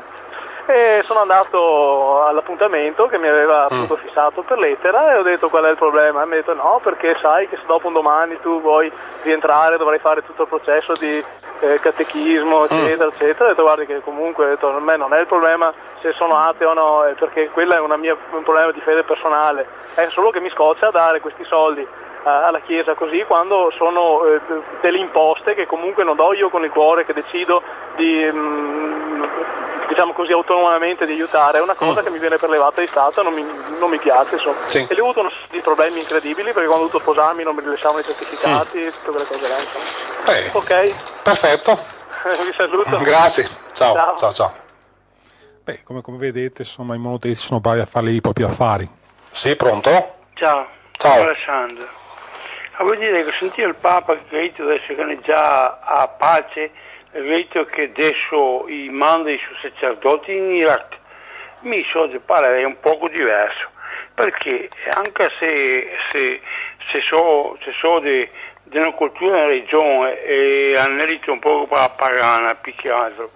E sono andato all'appuntamento che mi aveva appunto mm. fissato per lettera e ho detto qual è il problema e mi ha detto no perché sai che se dopo un domani tu vuoi rientrare dovrai fare tutto il processo di eh, catechismo eccetera mm. eccetera. Ho detto guardi che comunque ho detto, a me non è il problema se sono ateo o no perché quella è una mia, un problema di fede personale, è solo che mi scoccia dare questi soldi alla Chiesa così, quando sono eh, delle imposte che comunque non do io con il cuore, che decido di mh, diciamo così autonomamente di aiutare, è una cosa mm. che mi viene prelevata di Stato, non mi, non mi piace, insomma. Sì. E lì ho avuto unos, di problemi incredibili, perché quando ho dovuto sposarmi non mi rilasciavano i certificati, mm. tutte quelle cose là, insomma. Eh, ok. Perfetto. Vi saluto. Grazie. Ciao. Ciao. Ciao, ciao. Beh, come, come vedete, insomma, i monoteisti sono bravi a fare i propri affari. Sì, pronto? Ciao. Ciao. Alessandro. Ah, vuol dire che sentire il Papa che ha detto adesso che ne già a pace, ha detto che adesso i manda i suoi sacerdoti in Iraq, mi so di parere un poco diverso, perché anche se, se, se so, se so di una cultura in regione e anelito un po' pagana più che altro,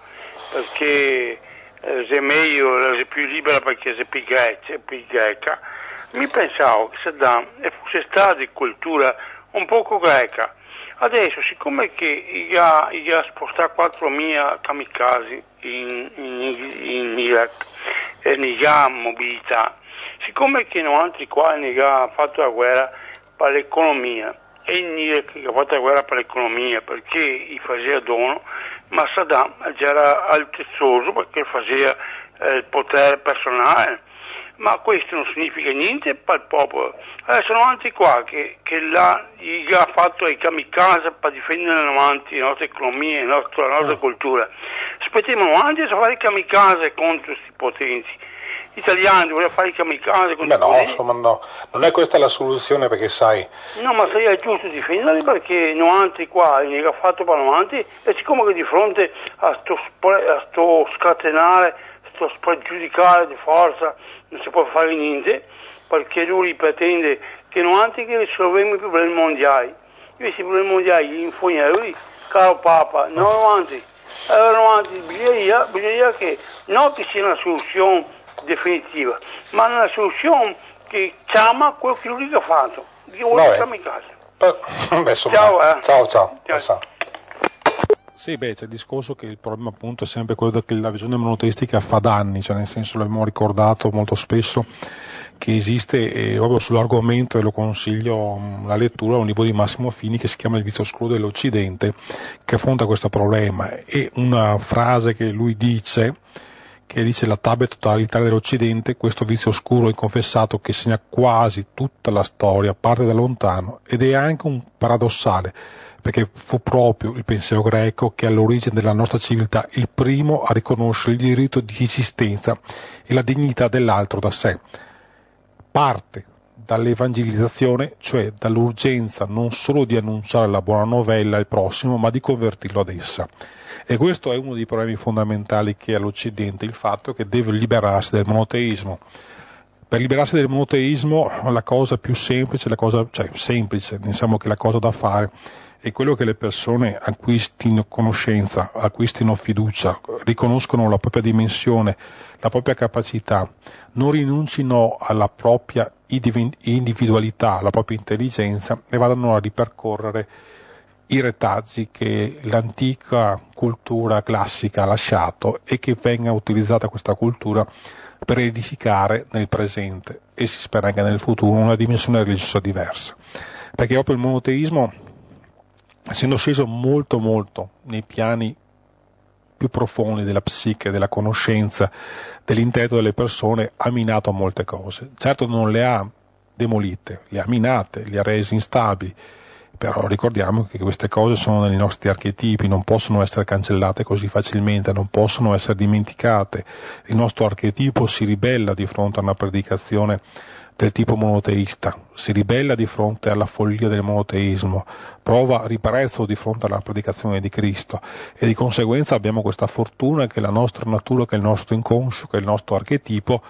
perché eh, è meglio, è più libera perché è più greca, più greca. Mi pensavo che Saddam fosse stato di cultura un poco greca. Adesso, siccome che gli ha, gli ha spostato quattromila kamikaze in, in, in Iraq e ne ha mobilità, siccome che non altri qua ne ha fatto la guerra per l'economia, e in Iraq che ha fatto la guerra per l'economia perché gli faceva dono, ma Saddam già era altezzoso perché faceva eh, il potere personale. Ma questo non significa niente per il popolo. Adesso sono altri qua che, che là, gli ha fatto i kamikaze per difendere avanti la nostra economia, la nostra, la nostra cultura. Aspettiamo avanti a fare i kamikaze contro questi potenti. Gli italiani vogliono fare i kamikaze contro Beh, no, potenti. insomma, no, non è questa la soluzione, perché sai. No, ma sarebbe giusto difenderli perché non altri qua gli ha fatto per avanti, e siccome che di fronte a sto, a sto scatenare, sto spregiudicare di forza, non si può fare niente, perché lui pretende che non anche che risolviamo i problemi mondiali. Questi problemi mondiali gli infogna lui, caro Papa, non avanti, allora avanti, bisogna, bisogna che non che sia una soluzione definitiva, ma una soluzione che chiama quello che lui ha fatto, che vuole stare in casa. Beh, insomma, ciao, eh. ciao, ciao, ciao. ciao. Sì, beh, c'è il discorso che il problema appunto è sempre quello che la visione monoteistica fa danni, cioè nel senso, l'abbiamo ricordato molto spesso che esiste, e proprio sull'argomento, e lo consiglio la lettura, un libro di Massimo Fini che si chiama Il vizio oscuro dell'Occidente, che affronta questo problema, e una frase che lui dice, che dice: la tabia totalitaria dell'Occidente, questo vizio oscuro inconfessato che segna quasi tutta la storia, parte da lontano, ed è anche un paradossale, perché fu proprio il pensiero greco che all'origine della nostra civiltà il primo a riconoscere il diritto di esistenza e la dignità dell'altro da sé. Parte dall'evangelizzazione, cioè dall'urgenza non solo di annunciare la buona novella al prossimo, ma di convertirlo ad essa. E questo è uno dei problemi fondamentali che ha l'Occidente, il fatto che deve liberarsi del monoteismo. Per liberarsi del monoteismo la cosa più semplice, la cosa, cioè semplice, diciamo che la cosa da fare è quello che le persone acquistino conoscenza, acquistino fiducia, riconoscono la propria dimensione, la propria capacità, non rinuncino alla propria individualità, alla propria intelligenza, e vadano a ripercorrere i retaggi che l'antica cultura classica ha lasciato, e che venga utilizzata questa cultura per edificare nel presente, e si spera anche nel futuro, una dimensione religiosa diversa. Perché proprio il monoteismo, essendo sceso molto molto nei piani più profondi della psiche, della conoscenza, dell'intelletto delle persone, ha minato molte cose. Certo non le ha demolite, le ha minate, le ha rese instabili, però ricordiamo che queste cose sono nei nostri archetipi, non possono essere cancellate così facilmente, non possono essere dimenticate. Il nostro archetipo si ribella di fronte a una predicazione del tipo monoteista, si ribella di fronte alla follia del monoteismo, prova ribrezzo di fronte alla predicazione di Cristo, e di conseguenza abbiamo questa fortuna che la nostra natura, che il nostro inconscio, che il nostro archetipo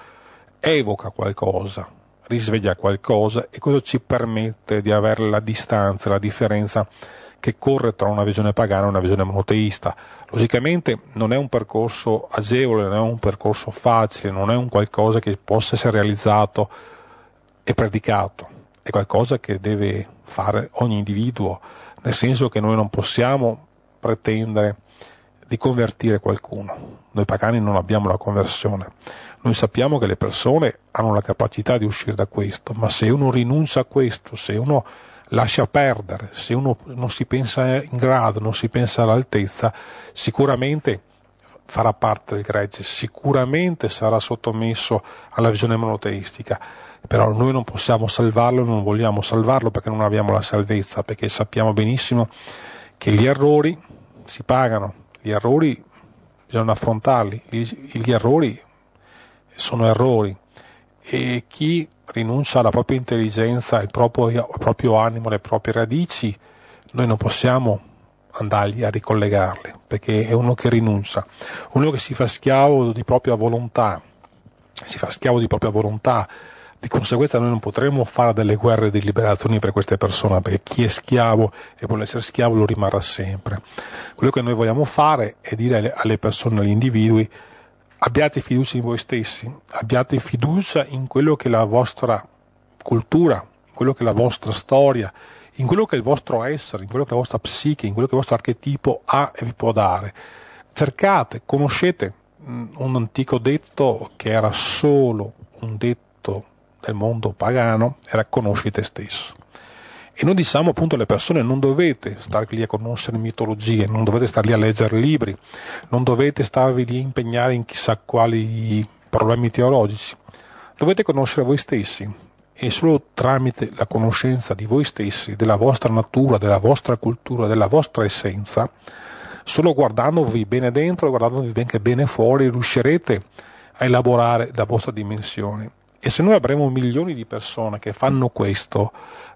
evoca qualcosa, risveglia qualcosa, e questo ci permette di avere la distanza, la differenza che corre tra una visione pagana e una visione monoteista. Logicamente non è un percorso agevole, non è un percorso facile, non è un qualcosa che possa essere realizzato e predicato, è qualcosa che deve fare ogni individuo, nel senso che noi non possiamo pretendere di convertire qualcuno. Noi pagani non abbiamo la conversione. Noi sappiamo che le persone hanno la capacità di uscire da questo, ma se uno rinuncia a questo, se uno lascia perdere. Se uno non si pensa in grado, non si pensa all'altezza, sicuramente farà parte del gregge, sicuramente sarà sottomesso alla visione monoteistica, però noi non possiamo salvarlo, non vogliamo salvarlo perché non abbiamo la salvezza, perché sappiamo benissimo che gli errori si pagano, gli errori bisogna affrontarli, gli, gli errori sono errori, e chi rinuncia alla propria intelligenza, al proprio, al proprio animo, alle proprie radici, noi non possiamo andargli a ricollegarle, perché è uno che rinuncia, uno che si fa schiavo di propria volontà, si fa schiavo di propria volontà, di conseguenza noi non potremo fare delle guerre di liberazione per queste persone, perché chi è schiavo e vuole essere schiavo lo rimarrà sempre. Quello che noi vogliamo fare è dire alle, alle persone, agli individui: abbiate fiducia in voi stessi, abbiate fiducia in quello che è la vostra cultura, in quello che è la vostra storia, in quello che è il vostro essere, in quello che è la vostra psiche, in quello che il vostro archetipo ha e vi può dare. Cercate, conoscete un antico detto che era solo un detto del mondo pagano, era conosci te stesso. E noi diciamo appunto alle persone: non dovete stare lì a conoscere mitologie, non dovete stare lì a leggere libri, non dovete starvi lì a impegnare in chissà quali problemi teologici, dovete conoscere voi stessi, e solo tramite la conoscenza di voi stessi, della vostra natura, della vostra cultura, della vostra essenza, solo guardandovi bene dentro e guardandovi anche bene fuori, riuscirete a elaborare la vostra dimensione. E se noi avremo milioni di persone che fanno questo,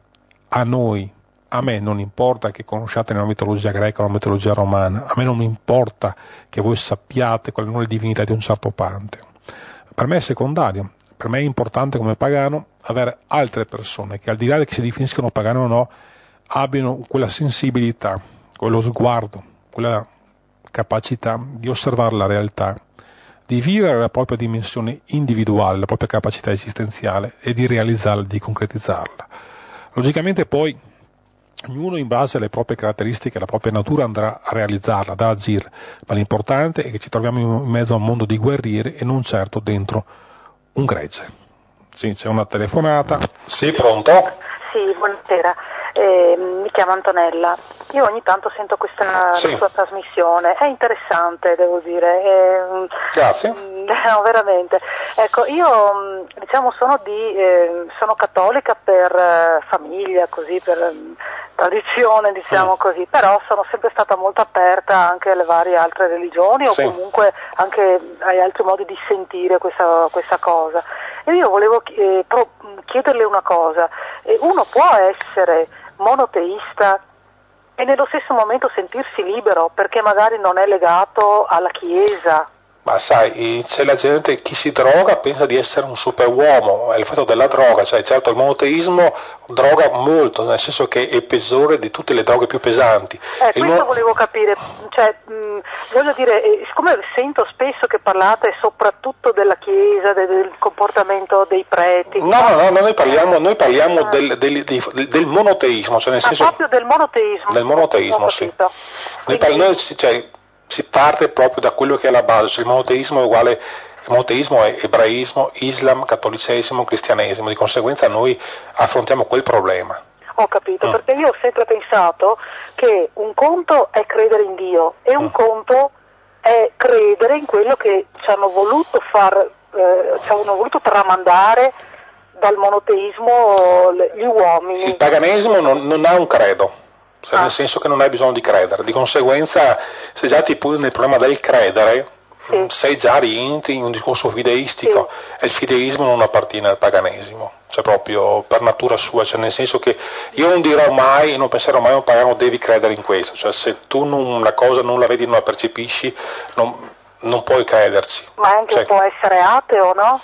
a noi, a me non importa che conosciate la mitologia greca o la mitologia romana, a me non importa che voi sappiate quali sono le divinità di un certo pantheon. Per me è secondario, per me è importante come pagano avere altre persone che, al di là di che si definiscono pagane o no, abbiano quella sensibilità, quello sguardo, quella capacità di osservare la realtà, di vivere la propria dimensione individuale, la propria capacità esistenziale e di realizzarla, di concretizzarla. Logicamente poi ognuno in base alle proprie caratteristiche, alla propria natura andrà a realizzarla, ad agire, ma l'importante è che ci troviamo in mezzo a un mondo di guerrieri e non certo dentro un gregge. Sì, c'è una telefonata. Sì, pronto? Sì, buonasera. Eh, mi chiamo Antonella. Io ogni tanto sento questa sì. sua trasmissione, è interessante, devo dire. Eh, Grazie. No, veramente. Ecco, io diciamo sono di eh, sono cattolica per eh, famiglia, così per eh, tradizione, diciamo mm. così, però sono sempre stata molto aperta anche alle varie altre religioni, sì. o comunque anche ai altri modi di sentire questa, questa cosa. E io volevo eh, pro- chiederle una cosa: eh, uno può essere monoteista e nello stesso momento sentirsi libero perché magari non è legato alla Chiesa? Ma sai, c'è la gente, chi si droga pensa di essere un superuomo, è il fatto della droga, cioè certo il monoteismo droga molto, nel senso che è peggiore di tutte le droghe più pesanti. Eh, questo mo- volevo capire, cioè, mh, voglio dire, eh, siccome sento spesso che parlate soprattutto della Chiesa, de- del comportamento dei preti. No, no, no, no noi parliamo, noi parliamo ah. del, del, del, del monoteismo, cioè nel ah, senso... proprio del monoteismo? Del monoteismo, sì. Noi, Quindi... noi, cioè, si parte proprio da quello che è la base, cioè il monoteismo è uguale, il monoteismo è ebraismo, islam, cattolicesimo, cristianesimo, di conseguenza noi affrontiamo quel problema. Ho capito, mm. perché io ho sempre pensato che un conto è credere in Dio e un mm. conto è credere in quello che ci hanno voluto far, eh, ci hanno voluto tramandare dal monoteismo gli uomini. Il paganesimo non, non ha un credo. Cioè, ah. nel senso che non hai bisogno di credere, di conseguenza se già ti poni nel problema del credere, sì. sei già rientri in un discorso fideistico, sì. e il fideismo non appartiene al paganesimo, cioè proprio per natura sua, cioè nel senso che io non dirò mai, non penserò mai a un pagano devi credere in questo, cioè se tu non, la cosa non la vedi, non la percepisci, non, non puoi crederci. Ma anche cioè, può essere ateo, no?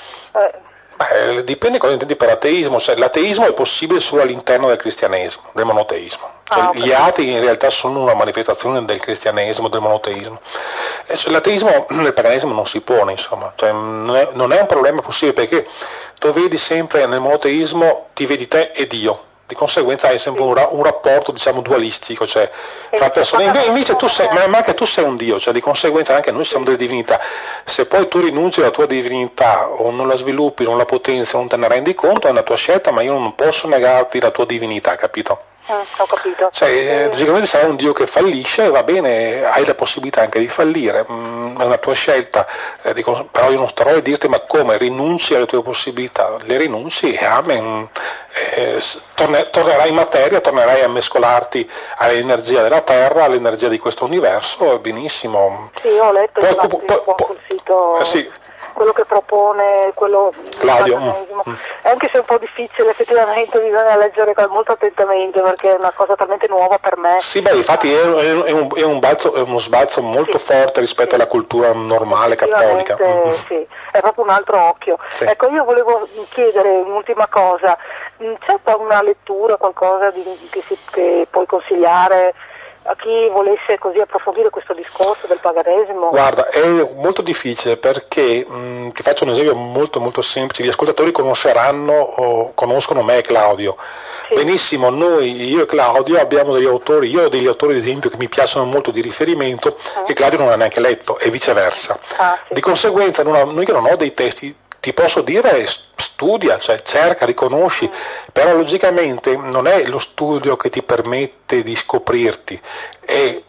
Eh. Beh, dipende cosa intendi per ateismo, cioè, l'ateismo è possibile solo all'interno del cristianesimo, del monoteismo, cioè, ah, gli atei in realtà sono una manifestazione del cristianesimo, del monoteismo, e cioè, l'ateismo nel paganesimo non si pone, insomma, cioè, non, è, non è un problema possibile perché tu vedi sempre nel monoteismo, ti vedi te e Dio, di conseguenza hai sempre un, ra- un rapporto, diciamo, dualistico, cioè fra persone. Invece, invece tu sei, ma anche tu sei un Dio, cioè di conseguenza anche noi siamo delle divinità. Se poi tu rinunci alla tua divinità o non la sviluppi, non la potenzi, non te ne rendi conto, è una tua scelta, ma io non posso negarti la tua divinità, capito? Mm, ho capito. Cioè, eh, logicamente sarai un Dio che fallisce, va bene, hai la possibilità anche di fallire, mm, è una tua scelta, eh, dico, però io non starò a dirti ma come, rinunci alle tue possibilità, le rinunci e amen, eh, torne, tornerai in materia, tornerai a mescolarti all'energia della Terra, all'energia di questo universo, benissimo. Sì, ho letto poi, infatti, poi, un po' sul sito... Eh, sì. quello che propone, quello Claudio. Mm. Anche se è un po' difficile, effettivamente bisogna leggere molto attentamente perché è una cosa talmente nuova per me. Sì, beh, infatti è, è, un, è, un, balzo, è uno sbalzo molto sì, forte rispetto sì. alla cultura normale cattolica. Mm. Sì, è proprio un altro occhio. Sì. Ecco, io volevo chiedere un'ultima cosa, c'è una lettura, qualcosa di, che, si, che puoi consigliare a chi volesse così approfondire questo discorso del paganesimo? Guarda, è molto difficile perché, mh, ti faccio un esempio molto molto semplice, gli ascoltatori conosceranno o conoscono me e Claudio. Sì. Benissimo, noi, io e Claudio abbiamo degli autori, io ho degli autori ad esempio che mi piacciono molto di riferimento eh. che Claudio non ha neanche letto e viceversa. Ah, sì. Di conseguenza non ho, noi che non ho dei testi, ti posso dire studia, cioè cerca, riconosci, mm. però logicamente non è lo studio che ti permette di scoprirti, è,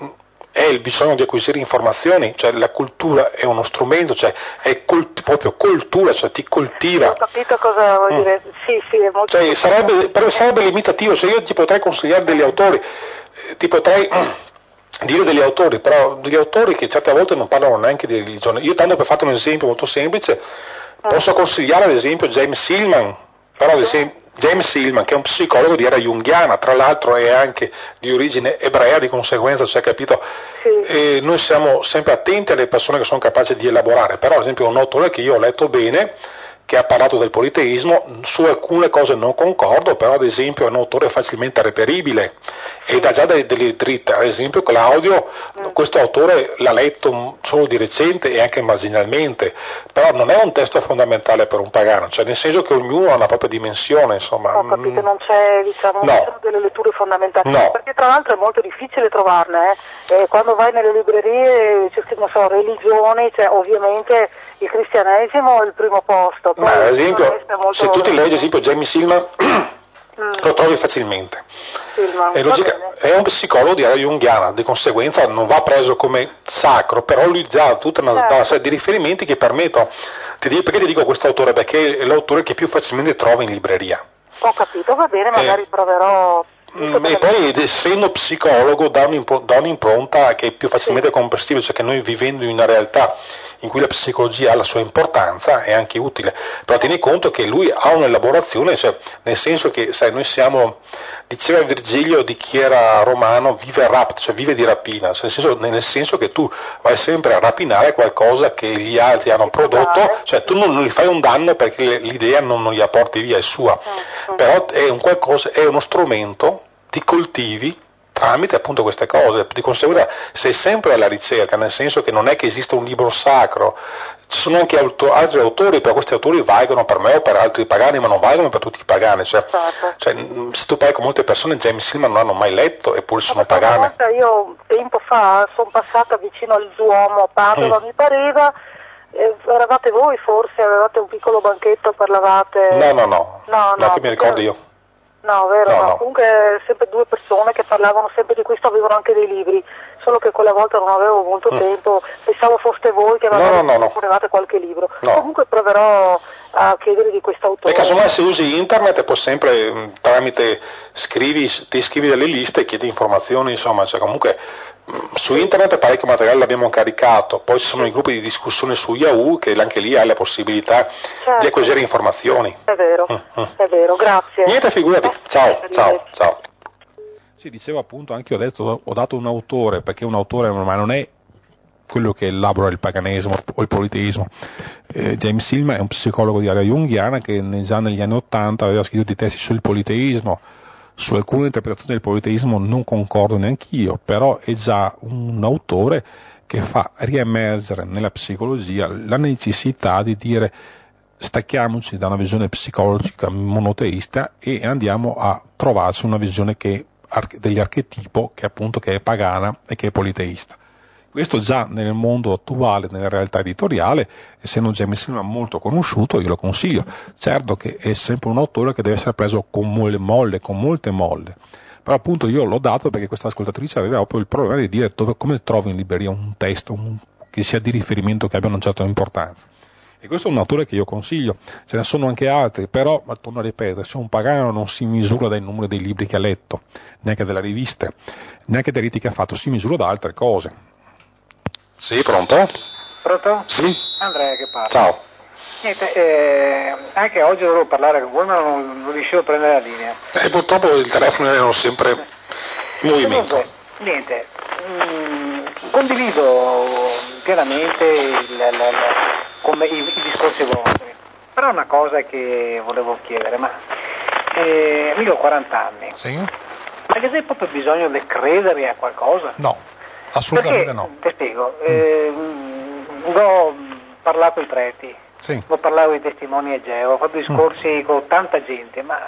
è il bisogno di acquisire informazioni, cioè la cultura è uno strumento, cioè è cult- proprio cultura, cioè ti coltiva. Ho capito cosa vuoi mm. dire, sì sì, è molto cioè, sarebbe, però sarebbe limitativo, cioè io ti potrei consigliare degli autori, ti potrei... dire degli autori, però degli autori che certe volte non parlano neanche di religione. Io tanto per fare un esempio molto semplice, posso consigliare ad esempio James Hillman, però ad esempio James Hillman che è un psicologo di era junghiana, tra l'altro è anche di origine ebrea, di conseguenza, cioè, capito? Sì. E noi siamo sempre attenti alle persone che sono capaci di elaborare, però ad esempio un autore che io ho letto bene, che ha parlato del politeismo, su alcune cose non concordo, però ad esempio è un autore facilmente reperibile e dà già delle, delle dritte. Ad esempio Claudio, mm. questo autore l'ha letto solo di recente e anche marginalmente, però non è un testo fondamentale per un pagano, cioè nel senso che ognuno ha una propria dimensione, insomma. Ho capito, non c'è, diciamo, no. non sono delle letture fondamentali, no. perché tra l'altro è molto difficile trovarne, eh. E quando vai nelle librerie c'è scritto, non so, religioni, cioè ovviamente il cristianesimo è il primo posto. Ma ad esempio, molto... se tu ti leggi ad esempio James Hillman, mm. lo trovi facilmente. Hillman, è, logica, è un psicologo di era junghiana, di conseguenza non va preso come sacro, però lui ha tutta una, certo. una serie di riferimenti che permettono. Ti dico, perché ti dico questo autore? Perché è l'autore che più facilmente trovi in libreria. Ho capito, va bene, magari eh, proverò. E poi essendo psicologo dà, dà un'impronta che è più facilmente sì. comprensibile, cioè che noi vivendo in una realtà in cui la psicologia ha la sua importanza è anche utile, però tieni conto che lui ha un'elaborazione, cioè nel senso che sai noi siamo, diceva Virgilio di chi era romano, vive rapt, cioè vive di rapina, nel senso, nel senso che tu vai sempre a rapinare qualcosa che gli altri hanno prodotto, cioè tu non, non gli fai un danno perché l'idea non, non gli porti via, è sua, però è un qualcosa, è uno strumento, ti coltivi tramite appunto queste cose, di conseguenza sei sempre alla ricerca, nel senso che non è che esista un libro sacro, ci sono anche auto- altri autori, però questi autori valgono per me o per altri pagani, ma non valgono per tutti i pagani, cioè, certo. cioè se tu parli con molte persone, James Hillman non hanno mai letto eppure sono pagane. Una volta io tempo fa sono passata vicino al Duomo a Padova, mm. mi pareva, eh, eravate voi forse, avevate un piccolo banchetto, parlavate... No, no, no, no, no che mi ricordo io. No, vero, no, no. no. Comunque sempre due persone che parlavano sempre di questo, avevano anche dei libri, solo che quella volta non avevo molto mm. tempo, pensavo foste voi che avevate no, no, no. qualche libro. No. Comunque proverò a chiedere di quest'autore. E casomai se usi internet puoi sempre tramite, scrivi, ti iscrivi delle liste e chiedi informazioni, insomma, cioè comunque su internet parecchio materiale l'abbiamo caricato, poi ci sono i gruppi di discussione su Yahoo che anche lì hai la possibilità certo. di acquisire informazioni. È vero, mm, mm. è vero, grazie. Niente, figurati, ciao, ciao, ciao. Sì, dicevo appunto, anche io ho detto, ho dato un autore, perché un autore ma non è quello che elabora il paganesimo o il politeismo. Eh, James Hillman è un psicologo di area junghiana che già negli anni Ottanta aveva scritto dei testi sul politeismo. Su alcune interpretazioni del politeismo non concordo neanch'io, però è già un autore che fa riemergere nella psicologia la necessità di dire stacchiamoci da una visione psicologica monoteista e andiamo a trovarci una visione che, degli archetipo che appunto che è pagana e che è politeista. Questo già nel mondo attuale, nella realtà editoriale, essendo già mi sembra molto conosciuto, io lo consiglio. Certo che è sempre un autore che deve essere preso con molle molle, con molte molle. Però appunto io l'ho dato perché questa ascoltatrice aveva proprio il problema di dire dove, come trovo in libreria un testo un, che sia di riferimento, che abbia una certa importanza. E questo è un autore che io consiglio, ce ne sono anche altri, però, ma torno a ripetere, se un pagano non si misura dai numeri dei libri che ha letto, neanche delle riviste, neanche dei riti che ha fatto, si misura da altre cose. Sì, pronto? Pronto? Sì. Andrea che parla. Ciao. Niente, eh, anche oggi dovevo parlare con voi ma non, non riuscivo a prendere la linea. E purtroppo il telefono era sempre in movimento. Comunque, niente, mh, condivido pienamente il, la, la, come i, i discorsi vostri, però una cosa che volevo chiedere, ma eh, io ho quaranta anni, sì? Ma che c'è proprio bisogno di credere a qualcosa? No, assolutamente perché, no. Ti spiego, eh, mm. ho parlato con i preti, sì. ho parlato con i testimoni a Geova, ho fatto discorsi mm. con tanta gente, ma,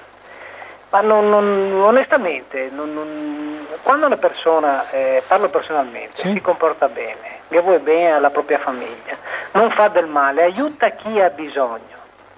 ma non, non, onestamente, non, non, quando una persona, eh, parlo personalmente, sì. si comporta bene, che vuole bene alla propria famiglia, non fa del male, aiuta chi ha bisogno,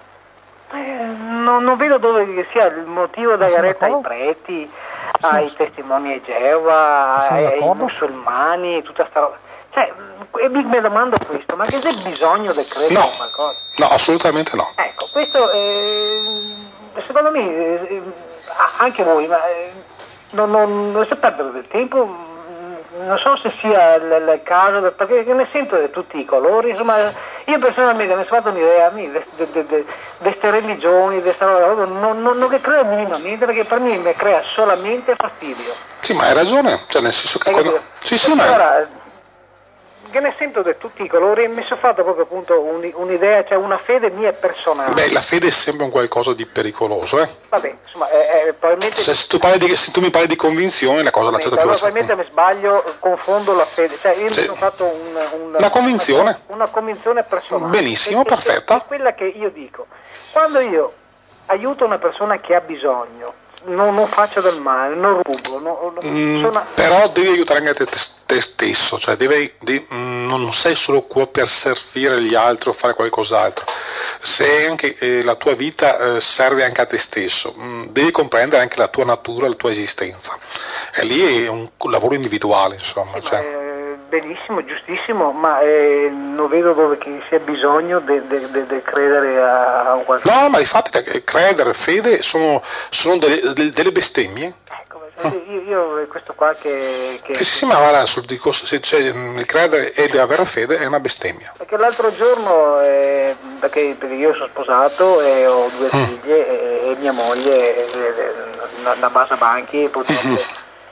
eh, non, non vedo dove sia il motivo da dare retta ai preti, sì. ai testimoni a Geova, ai, ai musulmani, tutta sta roba. Cioè, e mi domando questo, ma che c'è bisogno di credere no, in qualcosa? No, assolutamente no. Ecco, questo eh, secondo me, eh, anche voi, ma eh, non, non, non si perdere del tempo, non so se sia il, il caso, perché ne sento di tutti i colori, insomma, io personalmente mi sono fatto un'idea, di queste religioni, di questa roba, non, non, non che credo minimamente, perché per me mi crea solamente fastidio. Sì, ma hai ragione, cioè nel senso che quando... Sì, sì, ma... Allora, che ne sento di tutti i colori e mi sono fatto proprio appunto un, un'idea, cioè una fede mia personale. Beh, la fede è sempre un qualcosa di pericoloso, eh? Vabbè, insomma, eh, eh, probabilmente... Se, se, tu parli di, se tu mi parli di convinzione, la cosa l'accetto più. Allora, probabilmente mi sbaglio, confondo la fede, cioè io sì. mi sono fatto un, un, la convinzione. Una, una convinzione personale. Benissimo, e, perfetta. È quella che io dico. Quando io aiuto una persona che ha bisogno, Non, non faccio del male, non rubo, non, mm, sono... però devi aiutare anche te, te stesso, cioè devi, devi, mm, non sei solo qua per servire gli altri o fare qualcos'altro, se anche eh, la tua vita eh, serve anche a te stesso, mm, devi comprendere anche la tua natura, la tua esistenza, e lì è un lavoro individuale, insomma. Sì, cioè. ma, eh, benissimo, giustissimo, ma eh, non vedo dove che sia bisogno di credere a, a un qualcosa. No, ma infatti credere, fede sono, sono delle, delle bestemmie. Ecco, io, io questo qua che... che sì, sì, ma guarda, sul, dico, se, cioè, il credere e avere fede è una bestemmia. Perché l'altro giorno, eh, perché, perché io sono sposato e ho due mm. figlie e, e mia moglie è una, una bassa banchi, purtroppo... Mm-hmm.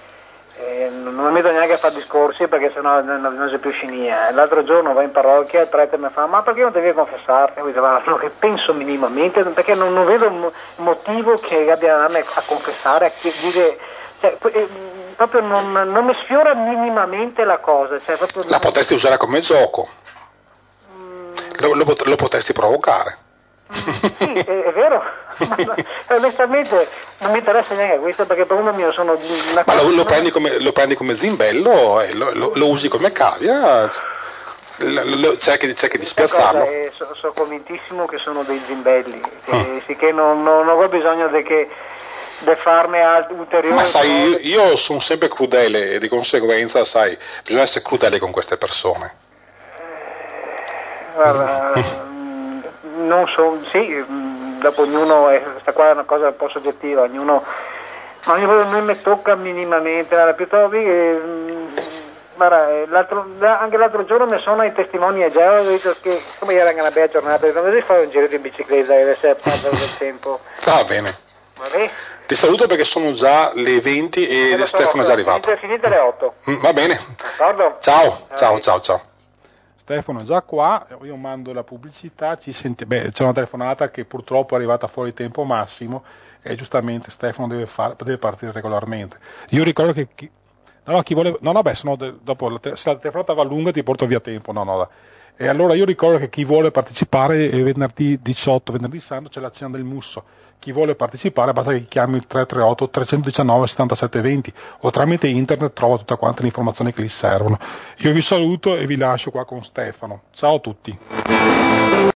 Eh, non mi metto neanche a fare discorsi perché sennò non, non c'è più scinia. L'altro giorno va in parrocchia, il prete mi fa: ma perché non devi confessarti? E io dico: no, che penso minimamente, perché non, non vedo un motivo che abbia a me a confessare, a dire, cioè, eh, proprio non, non mi sfiora minimamente la cosa. Cioè, proprio la non... potresti usare come gioco, mm. lo, lo, lo potresti provocare. Sì, è, è vero, ma onestamente non mi interessa neanche questo perché per uno mio sono una ma lo, lo, prendi come, lo prendi come zimbello e lo, lo, lo usi come cavia, cerchi, cerchi di spiazzarlo. Sono so convintissimo che sono dei zimbelli, che, mm. sì, che non, non, non ho bisogno di che di farne altri ulteriori. Ma sai, io, io sono sempre crudele e di conseguenza, sai, bisogna essere crudeli con queste persone. Eh, guarda, non so, sì, dopo ognuno, è, questa qua è una cosa un po' soggettiva, ognuno, ma non mi tocca minimamente, guarda, piuttosto che, guarda, l'altro, anche l'altro giorno mi sono ai testimoni a Geova e ho detto che come era una bella giornata, non devi fare un giro di bicicletta e adesso è perdere del tempo. Va bene. Vabbè. Ti saluto perché sono già le venti e so, Stefano è già arrivato. È finita le otto. Mm, va bene. D'accordo? Ciao, ciao, ciao, ciao. Stefano è già qua, io mando la pubblicità, ci senti... Beh, c'è una telefonata che purtroppo è arrivata fuori tempo massimo e giustamente Stefano deve, far... deve partire regolarmente. Io ricordo che chi... No, no, chi vuole... No, no, beh, se, no, dopo, se la telefonata va lunga ti porto via tempo, no, no. E allora io ricordo che chi vuole partecipare è venerdì diciotto, venerdì santo c'è la cena del Musso. Chi vuole partecipare basta che chiami il tre tre otto tre uno nove settantasette venti o tramite internet trova tutte quante le informazioni che gli servono. Io vi saluto e vi lascio qua con Stefano. Ciao a tutti.